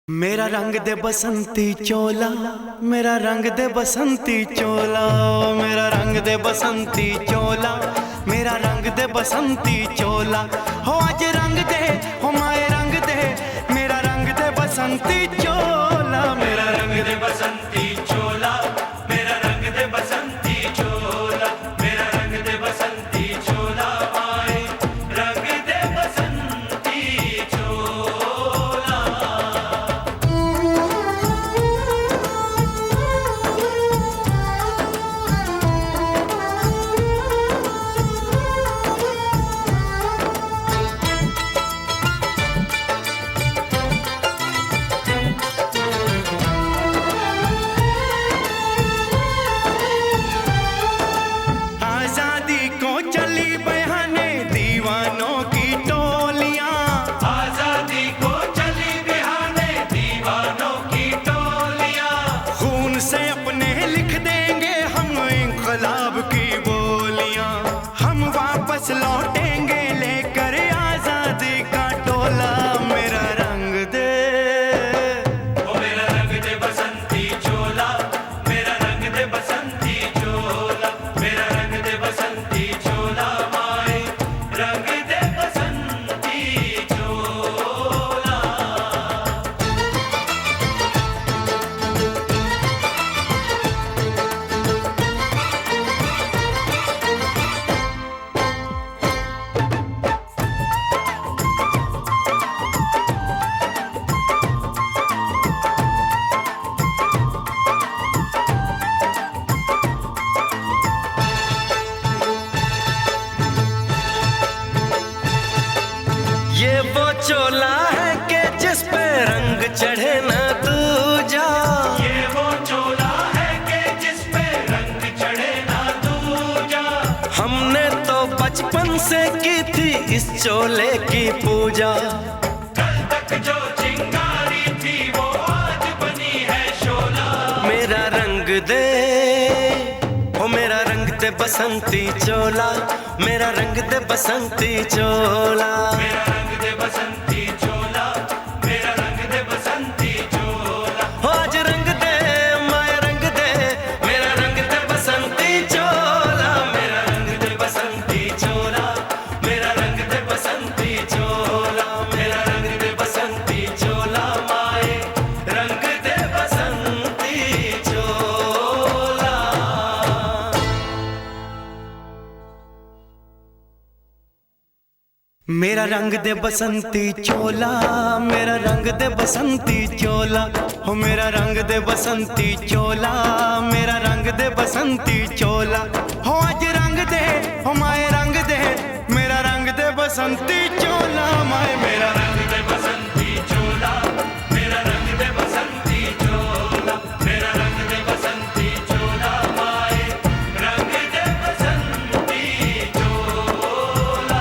मेरा रंग दे बसंती चोला, मेरा रंग दे बसंती चोला, मेरा रंग दे बसंती चोला, मेरा रंग दे बसंती चोला। हो आज रंग दे, हो माए रंग दे, मेरा रंग दे बसंती चोला, मेरा रंग दे बसंती चोला, मेरा रंग दे बसंती चोला, मेरा रंग दे बसंती चोला, माए रंग दे बसंती चोला। से अपने लिख देंगे हम इंक़लाब की बोलियां, हम वापस लौटेंगे लेकर आजादी का टोला। मेरा रंग दे, ओ मेरा रंग दे बसंती चोला, मेरा रंग दे बसंती चोला, मेरा रंग दे बसंती चोला, माए रंग दे बसंती चोला। ये वो चोला है कि जिस पे रंग चढ़े ना दूजा, ये वो चोला है कि जिस पे रंग चढ़े ना दूजा। हमने तो बचपन से की थी इस चोले की पूजा, कल तक जो चिंगारी थी वो आज बनी है शोला। मेरा रंग दे, ओ मेरा रंग दे बसंती चोला, मेरा रंग दे बसंती चोला, मेरा रंग दे बसंती चोला, मेरा रंग दे बसंती चोला। हो आज रंग दे, माया रंग दे, मेरा रंग दे बसंती चोला, मेरा रंग दे बसंती चोला, मेरा रंग दे बसंती चोला, मेरा रंग दे बसंती चोला, माए रंग दे बसंती चोला। मेरा रंग दे बसंती चोला, मेरा रंग दे बसंती चोला, हो मेरा रंग दे बसंती चोला, मेरा रंग दे बसंती चोला। हो आज रंग दे, हो माए रंग दे, मेरा रंग दे बसंती चोला, माए मेरा रंग दे बसंती चोला, मेरा रंग दे बसंती चोला, मेरा रंग दे बसंती चोला, माए रंग दे बसंती चोला।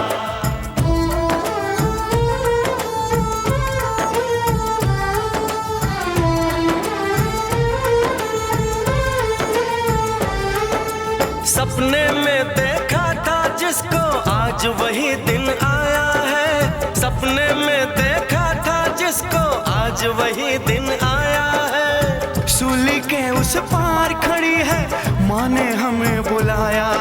सपने में देखा था जिसको आज वही दिन आया है, सपने में देखा था जिसको आज वही दिन आया है। सूली के उस पार खड़ी है, माँ ने हमें बुलाया